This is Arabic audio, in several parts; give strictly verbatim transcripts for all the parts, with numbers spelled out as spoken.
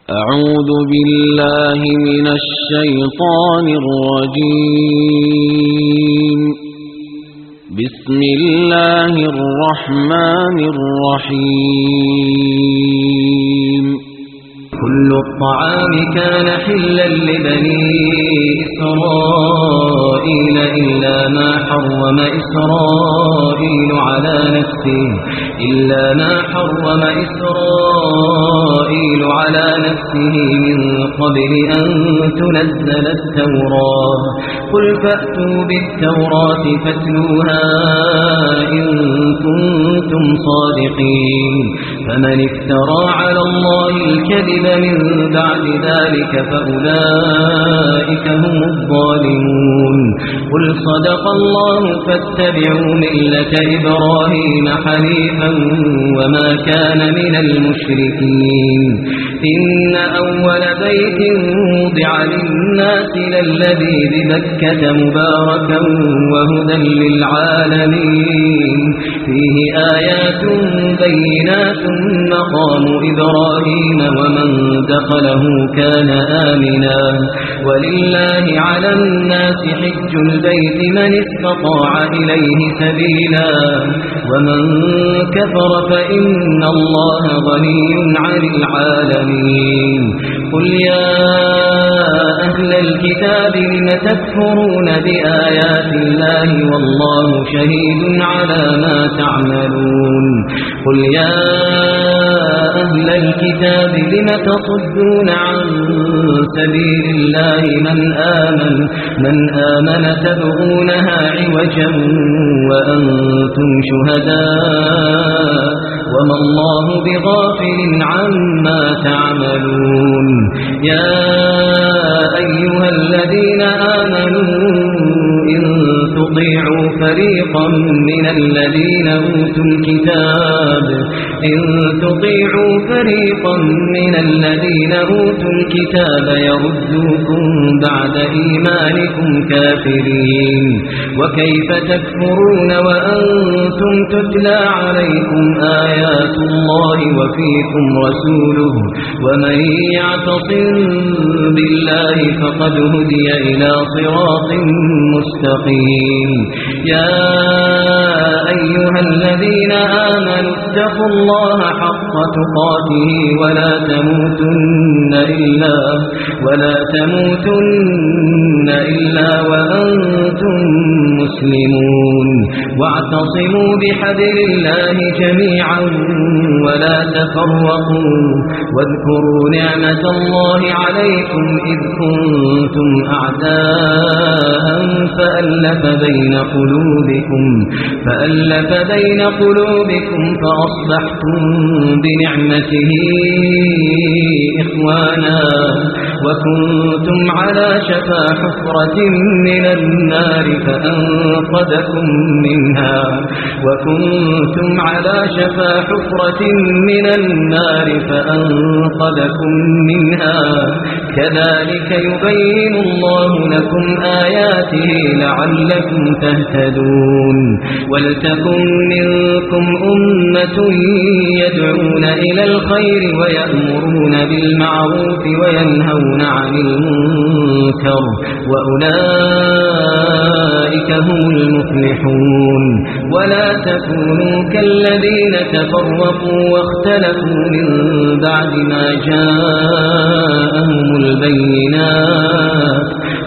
أعوذ بالله من الشيطان الرجيم. بسم الله الرحمن الرحيم. كل الطعام كان حلا لبني إسرائيل إلا ما حرم إسرائيل على نفسه إلا ما حرم إسرائيل على نفسه من قبل أن تنزل التوراة. قل فأتوا بالتوراة فاتلوها إن كنتم صادقين. فمن افترى على الله الكذب من بعد ذلك فأولئك هم الظالمون. قل صدق الله فاتبعوا ملة إبراهيم حنيفا وما كان من المشركين. إن أول بيت وضع للناس للذي بمكة مباركا وهدى للعالمين. فيه آيات بينات مقام إبراهيم ومن دخله كان آمنا. ولله على الناس حج البيت من استطاع إليه سبيلا ومن كفر فإن الله غني عن العالمين. قل يا أهل الكتاب لم تكفرون بآيات الله والله شهيد على ما تعملون. قل يا أهل الكتاب لم تصدون عن سبيل الله من آمن من آمن تبغونها عوجا وأنتم شهداء وما الله بغافل عما تعملون. يا أيها الذين آمنوا إن تطيعوا فريقا من الذين أوتوا الكتاب إن تطيعوا فريقا من الذين أوتوا الكتاب يردوكم بعد إيمانكم كافرين. وكيف تكفرون وأنتم تتلى عليكم آيات الله وفيكم رسوله ومن يعتصم بالله فقد هدي إلى صراط مستقيم. يا أيها الذين آمنوا اتقوا الله حق تقاته ولا تموتن إلا ولا تموتن إلا وأنتم مسلمون. واعتصموا بحبل الله جميعا ولا تفرقوا. واذكروا نعمة الله عليكم إذ كنتم أعداء فألف بين قلوبكم فألف بين قلوبكم فأصبحتم بنعمته إخوانا وكنتم على شفا حفرة من النار فأنقذكم منها وكنتم على شفا حفرة من النار فأنقذكم منها. كذلك يبين الله لكم آياته لعلكم تهتدون. ولتكن منكم أمة يدعون إلى الخير ويأمرون بالمعروف وينهون عن المنكر وأولئك هم المفلحون. ولا تكونوا كالذين تفرقوا واختلفوا من بعد ما جاءهم البينات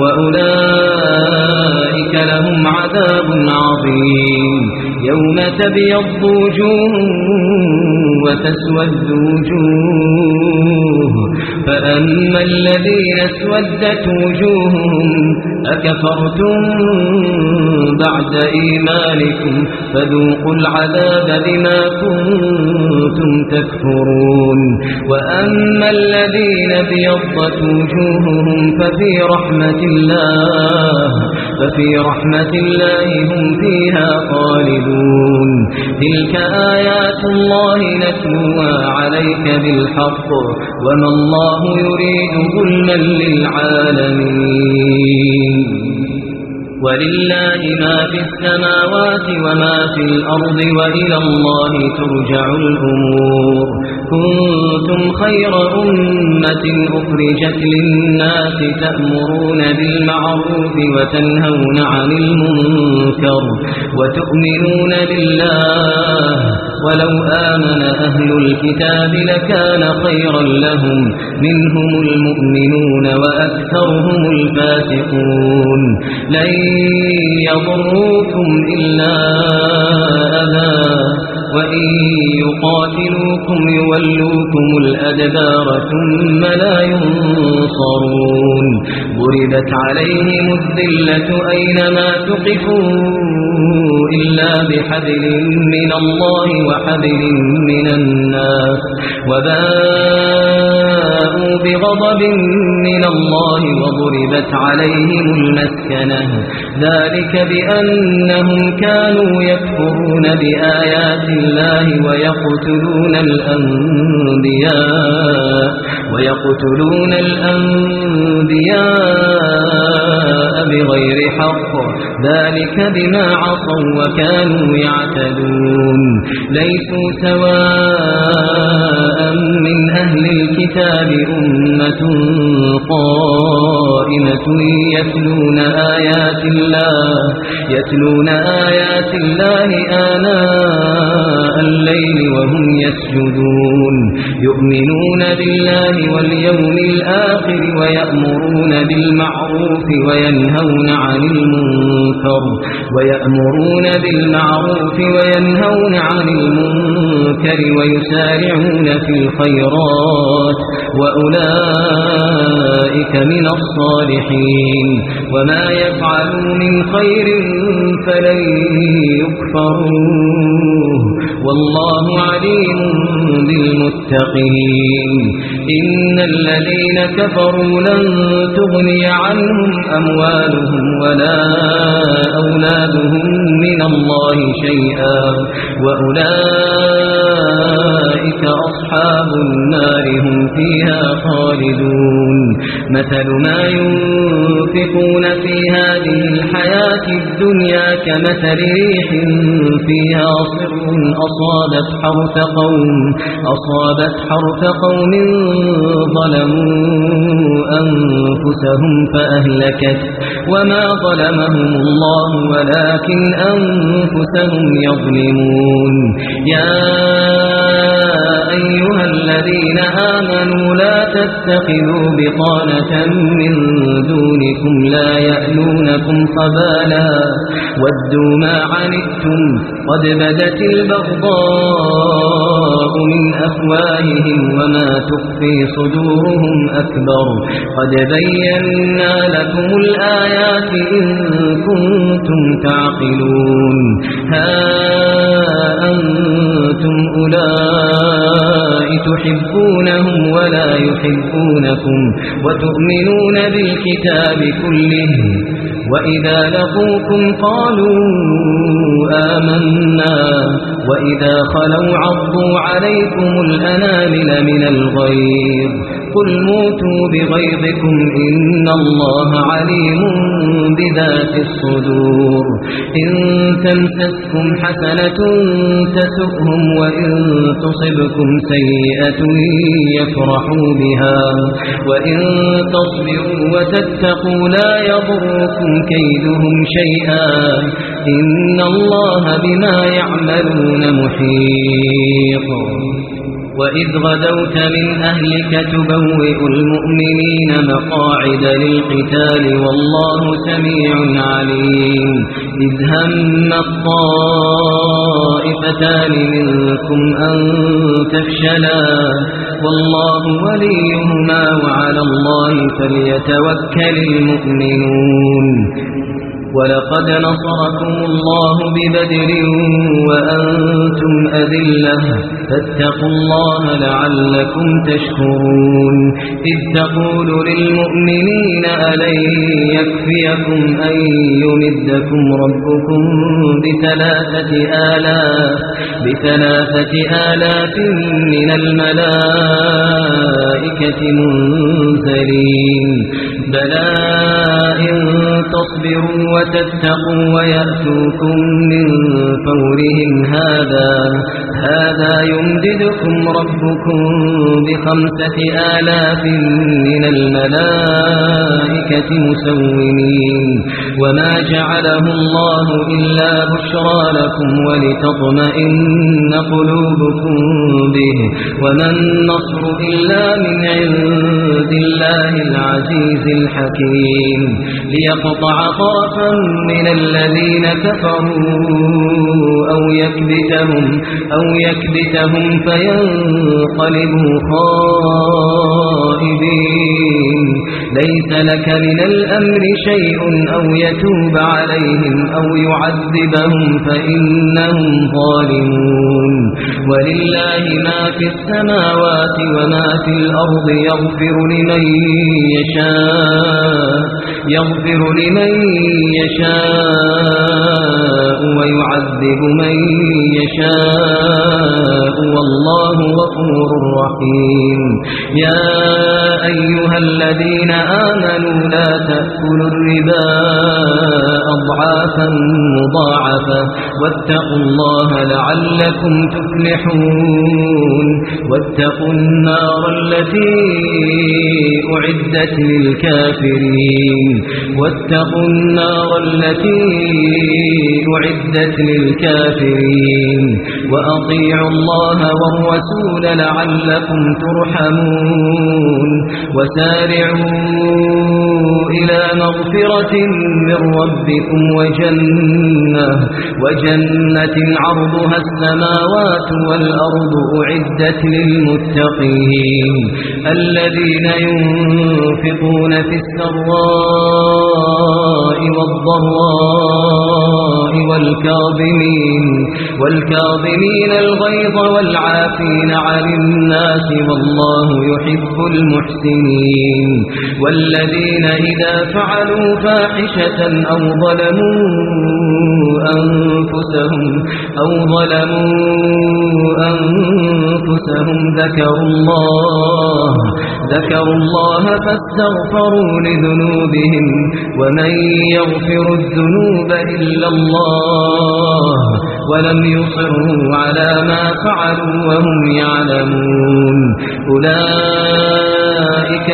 وأولئك لهم عذاب عظيم. يوم تبيض وجوه وتسود وجوه فأما الذين اسودت وجوههم أكفرتم بعد إيمانكم فذوقوا العذاب بما كنتم تكفرون. وأما الذين ابيضت وجوههم ففي رحمة الله ففي رحمة الله هم فيها خالدون. تلك آيات الله نتلوها عليك بالحق وما الله يريد ظلما للعالمين. ولله ما في السماوات وما في الأرض وإلى الله ترجع الأمور كنتم خير أمة أخرجت للناس تأمرون بالمعروف وتنهون عن المنكر وتؤمنون بالله ولو آمن أهل الكتاب لكان خيرا لهم منهم المؤمنون وأكثرهم الفاسقون لن يضروكم إلا أذى وإن يقاتلوكم يولوكم الأدبار ثم لا ينصرون ضربت عليهم الذلة أينما تقفوا إلا بحبل من الله وحبل من الناس وباءوا بغضب من الله وضربت عليهم المسكنة ذلك بأنهم كانوا يكفرون بآيات الله ويقتلون الأنبياء ويقتلون الأنبياء بغير حق ذلك بما عصوا وكانوا يعتدون ليسوا سواء من أهل الكتاب أمة قائمة يتلون آيات الله يتلون آيات الله آناء الليل وهم يسجدون يؤمنون بالله واليوم الآخر ويأمرون بالمعروف وينهون عن المنكر ويأمرون بالمعروف وينهون عن المنكر ويسارعون في الخيرات وأولئك من الصالحين وما يفعلوا من خير فلن يكفروه والله عليم بالمتقين إن الذين كفروا لن تغني عنهم أموالهم ولا أولادهم من الله شيئا وأولئك أصحاب النار هم فيها خالدون مثل ما ينفقون في هذه الحياة الدنيا كمثل ريح فيها صر أصابت حرث قوم أصابت حرث قوم ظلموا أنفسهم فأهلكت وما ظلمهم الله ولكن أنفسهم يظلمون يا أيها الذين آمنوا لا تتخذوا بطانة من دونكم لا يألونكم خبالا ودوا ما عنتم قد بدت البغضاء من أفواههم وما تخفي صدورهم أكبر قد بينا لكم الآيات إن كنتم تعقلون ها أنتم أولئك تحبونهم ولا يحبونكم وتؤمنون بالكتاب كله وإذا لقوكم قالوا آمنا وإذا خلوا عضوا عليكم الأنامل من الغيظ قل موتوا بغيظكم إن الله عليم بذات الصدور إن تمسسكم حسنة تسؤهم وإن تصبكم سيئة يفرحوا بها وإن تصبروا وتتقوا لا يضركم كيدهم شيئا إن الله بما يعملون محيط وإذ غدوت من أهلك تبوئ المؤمنين مقاعد للقتال والله سميع عليم إذ هم الطائفتان منكم أن تفشلا والله وليهما وعلى الله فليتوكل المؤمنون ولقد نصركم الله ببدر وأنتم أذلة فاتقوا الله لعلكم تشكرون إذ تقول للمؤمنين ألن يكفيكم أن يمدكم ربكم بثلاثة آلاف بثلاثة آلاف من الملائكة منزلين بلى إن تصبروا تصبروا وتتقوا ويأتوكم من فورهم هذا هذا يمددكم ربكم بخمسة آلاف من الملائكة مسومين وما جعله الله إلا بشرى لكم ولتطمئن قلوبكم به وما النصر إلا من عند الله العزيز الحكيم ليقطع طرفا من الذين كفروا أو يكبتهم أو يكبتهم فينقلبوا خائبين ليس لك من الأمر شيء أو يتوب عليهم أو يعذبهم فإنهم ظالمون ولله ما في السماوات وما في الأرض يغفر لمن يشاء يغفر لمن يشاء ويعذب من يشاء والله غفور رحيم يا أيها الذين آمنوا لا تأكلوا الربا أضعافا مضاعفة واتقوا الله لعلكم تفلحون واتقوا النار التي أعدت للكافرين واتقوا النار التي أعدت للكافرين وأطيعوا الله والرسول لعلكم ترحمون وسارعوا إلى مغفرة من ربكم وجنة وجنة عرضها السماوات والأرض أعدت للمتقين الذين ينفقون في السراء والضراء والكاظمين والكاظمين الغيظ والعافين عن الناس والله يحب المحسنين والذين إذا فعلوا فاحشة أو ظلموا أنفسهم أو ظلموا أنفسهم ذكروا الله ذكروا الله فاستغفروا لذنوبهم ومن يغفر الذنوب إلا الله ولم يصروا على ما فعلوا وهم يعلمون أولئك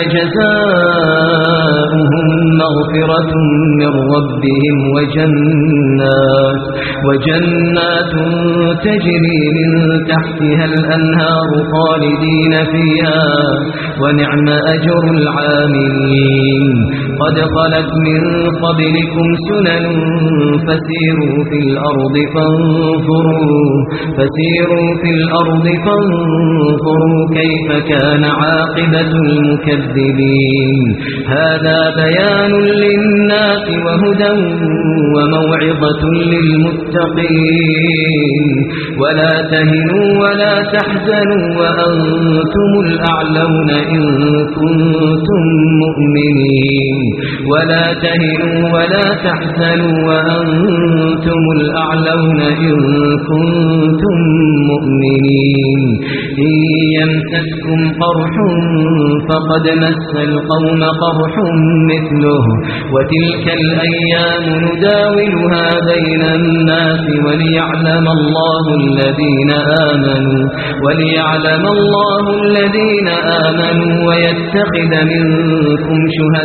جزاؤهم مغفرة من ربهم وجنات وجنات تجري من تحتها الأنهار خالدين فيها ونعم أجر العاملين قد خلت من قبلكم سنن فسيروا في الأرض فانظروا فسيروا في الأرض فانظروا كيف كان عاقبة المكذبين هذا بيان للناس وهدى وموعظة للمتقين ولا تهنوا ولا تحزنوا وأنتم الأعلون إن كنتم مؤمنين ولا تهنوا ولا تحزنوا وأنتم الأعلون إن كنتم مؤمنين إن يمسسكم قرح فقد مس القوم قرح مثله وتلك الأيام نداولها بين الناس وليعلم الله الذين آمنوا وليعلم الله الذين آمنوا ويتخذ منكم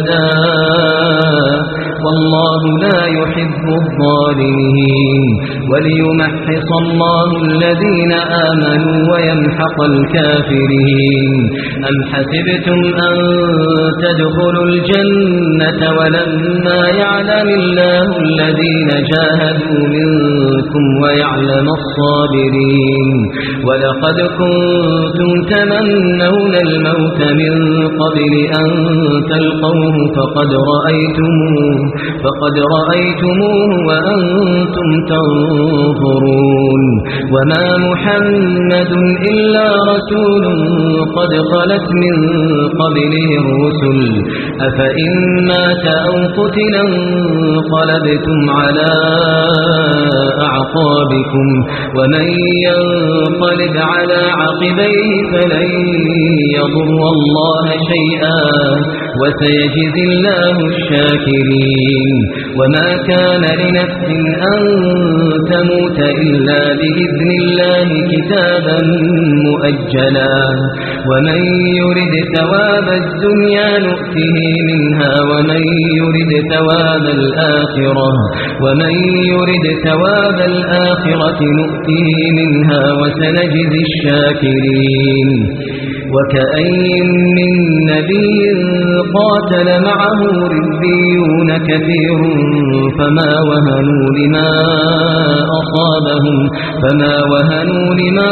شهداء والله لا يحب الظالمين وليمحص الله الذين آمنوا ويمحق الكافرين أم حسبتم أن تدخلوا الجنة ولما يعلم الله الذين جاهدوا منكم ويعلم الصابرين ولقد كنتم تمنون الموت من قبل أن تلقوه فقد رأيتموه فقد رأيتموه وأنتم تنظرون وما محمد إلا رسول قد خلت من قبله الرسل أفإن مات أو قتل انقلبتم على أعقابكم ومن ينقلب على عقبيه فلن يضر الله شيئا وسيجزي الله الشاكرين وما كان لنفس أن تموت إلا بإذن الله كتابا مؤجلا ومن يرد ثواب الدنيا نؤته منها ومن يرد ثواب الآخرة ومن يرد ثواب الآخرة نؤته منها وسنجزي الشاكرين وكأين من نبي قاتل معه ربيون كثير فما وهنوا لما أصابهم فما وهنوا لما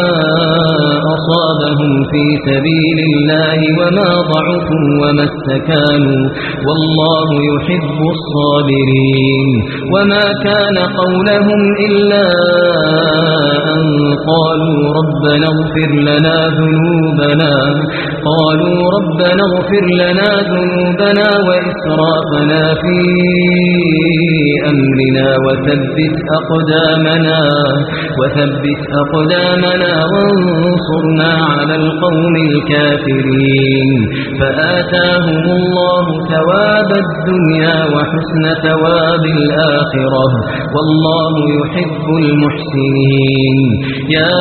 أصابهم في سبيل الله وما ضعفوا وما استكانوا والله يحب الصابرين وما كان قولهم إلا أن قالوا ربنا اغفر لنا ذنوبنا قالوا ربنا اغفر لنا ذنوبنا وإسرافنا في أمرنا وثبت أقدامنا وثبت أقدامنا وانصرنا على القوم الكافرين فآتاهم الله ثواب الدنيا وحسن ثواب الآخرة والله يحب المحسنين يا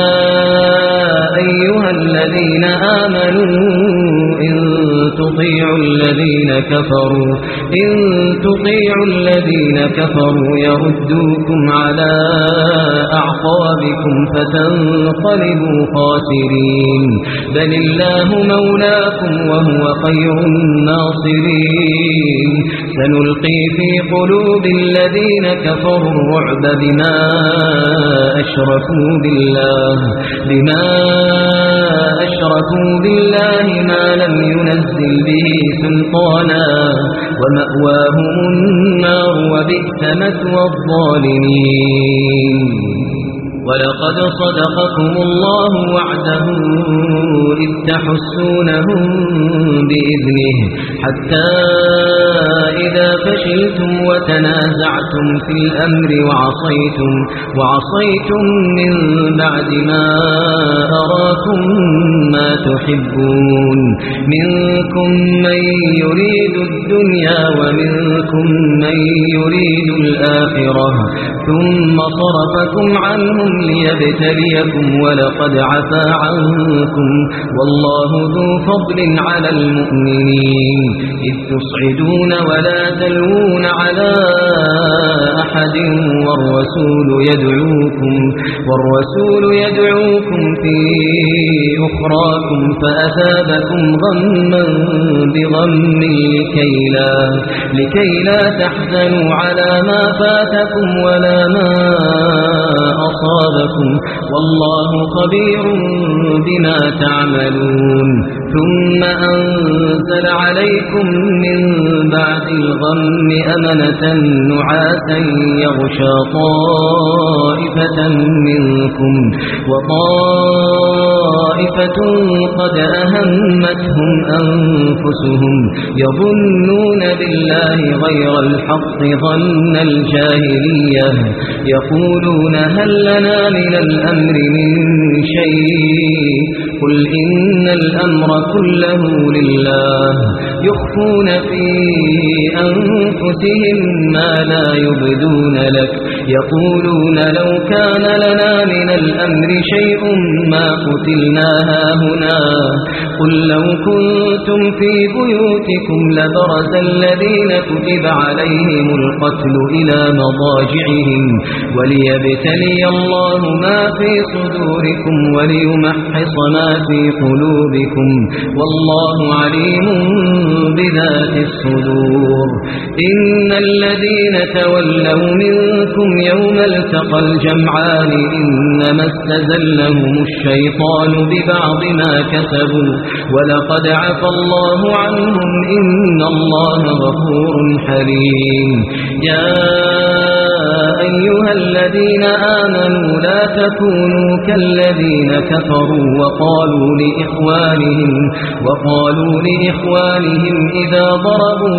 أيها الذين آمنوا إن تطيعوا الذين كفروا إن تطيعوا الذين كفروا يردوكم على أعقابكم فتنقلبوا خاسرين بل الله مولاكم وهو خير الناصرين سنلقي في قلوب الذين كفروا الرعب بما أشركوا بالله بما أشركوا بالله ما لم ينزل به سلطانا ومأواهم النار وبئس مثوى الظالمين ولقد صدقكم الله وعده إذ تحسونهم بإذنه حتى إذا فشلتم وتنازعتم في الأمر وعصيتم وعصيتم من بعد ما أراكم ما تحبون منكم من يريد الدنيا ومنكم من يريد الآخرة ثم صرفكم عنهم ليبتليكم ولقد عفا عنكم والله ذو فضل على المؤمنين إذ تصعدون ولا تلوون على أحد والرسول يدعوكم والرسول يدعوكم في أخراكم فأثابكم غما بغم لكي لا, لكي لا تحزنوا على ما فاتكم ولا ما أصابكم والله خبير بما تعملون ثم أنزل عليكم من بعد الغم أمنة نعاسا يغشى طائفة منكم وطائفة قد أهمتهم أنفسهم يظنون بالله غير الحق ظن الجاهلية يقولون هل لنا من الأمر من شيء قل إن الأمر كله لله يخفون في أنفسهم ما لا يبدون لك يقولون لو كان لنا من الأمر شيء ما قتلنا هاهنا قل لو كنتم في بيوتكم لبرز الذين كتب عليهم القتل إلى مضاجعهم وليبتلي الله ما في صدوركم وليمحص ما في قلوبكم والله عليم بذات الصدور إن الذين تولوا منكم يوم التقى الجمعان إنما استزلهم الشيطان ببعض ما كسبوا ولقد عفى الله عنهم إن الله غفور حليم يا أيها الذين آمنوا لا تكونوا كالذين كفروا وقالوا لإخوانهم وقالوا لإخوانهم إذا ضربوا في الأرض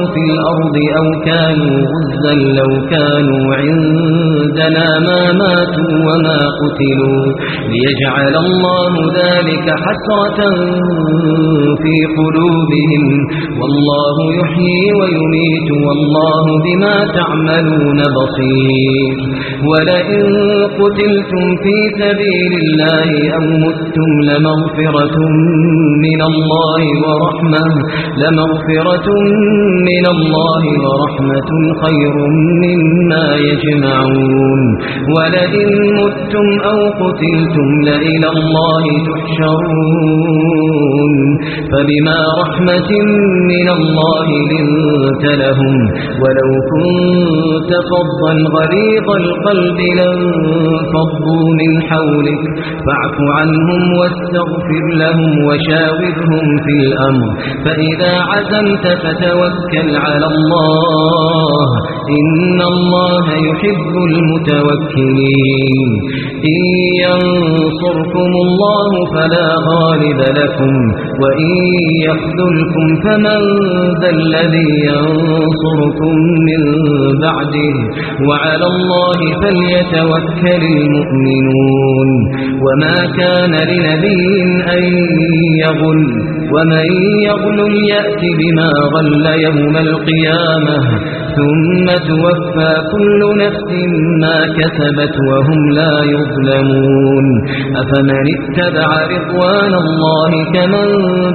الأرض أو كانوا غزا لو كانوا عندنا ما ماتوا وما قتلوا ليجعل الله ذلك حسرة في قلوبهم والله يحيي ويميت والله بما تعملون بصير ولئن قتلتم في سبيل الله أو متم لمغفرة من الله ورحمة لمغفرة من الله ورحمة خير مما يجمعون ولئن متم أو قتلتم لإلى الله تحشرون فبما رحمة من الله لنت لهم ولو كنت فظا غليظ القلب لانفضوا من حولك فاعف عنهم واستغفر لهم وشاورهم في الأمر فإذا عزمت فتوكل على الله إن الله يحب المتوكلين إن ينصركم الله فلا غالب لكم وإن يخذلكم فمن ذا الذي ينصركم من بعده وعلى الله فليتوكل المؤمنون وما كان لنبي أن يغل ومن يغل يأت بما غل يوم القيامة ثم توفى كل نفس ما كسبت وهم لا يظلمون أفمن اتبع رضوان الله كمن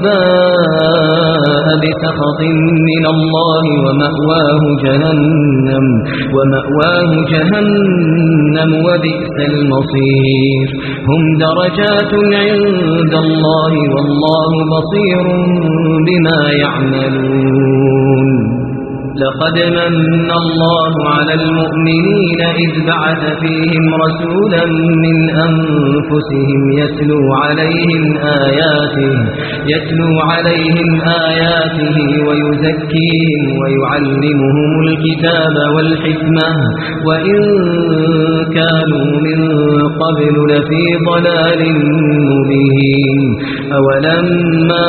باء بسخط من الله ومأواه جهنم ومأواه جهنم وبئس المصير هم درجات عند الله والله بصير بما يعملون لقد من الله على المؤمنين إذ بعث فيهم رسولا من أنفسهم يتلو عليهم آياته يتلو عليهم آياته ويزكيهم ويعلمهم الكتاب والحكمة وإن كانوا من قبل لفي ضلال مبين أولما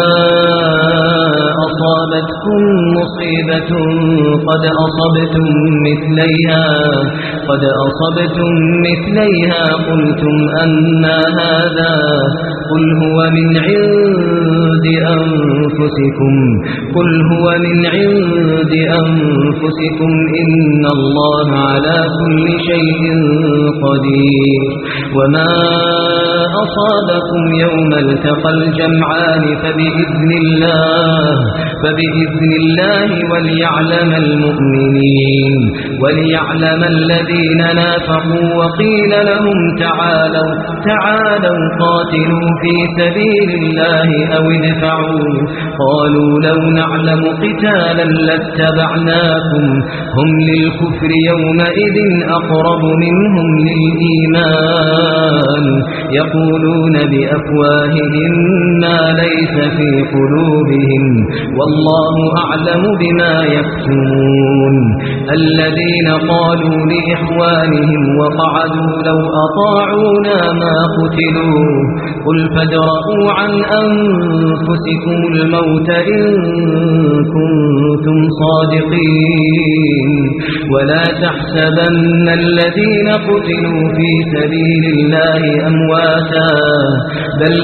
أصابتكم مصيبة قد أصبتم مثليها قد أصبتم مثليها قلتم أنى هذا قل هو من عند أنفسكم قل هو من عند أنفسكم إن الله على كل شيء قدير وما أصابكم يوم التقى الجمعان فبإذن الله فبإذن الله وليعلم المؤمنين وليعلم الذين نافقوا وقيل لهم تعالوا تعالوا قاتلوا في سبيل الله أو ادفعوا قالوا لو نعلم قتالا لاتبعناكم هم للكفر يومئذ أقرب منهم للإيمان يقولون بأفواههم ما ليس في قلوبهم والله أعلم بما يكتمون الذين قالوا لإخوانهم وقعدوا لو أطاعونا ما قتلوا قل فادرءوا عن أنفسكم الموت إن كنتم صادقين ولا تحسبن الذين قتلوا في سبيل الله أمواتا بل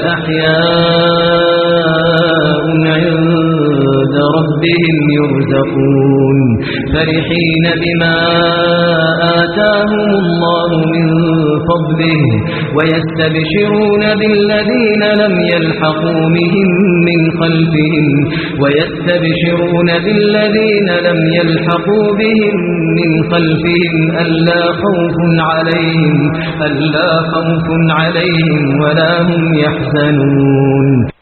أحياء عند ربهم يرزقون فرحين بما آتاهم الله من فضله ويستبشرون بالذين لم يلحقوا بهم من خلفهم ويستبشرون بالذين لم يلحقوا بهم من خلفهم ألا خوف عليهم ألا خوف عليهم ولا هم يحزنون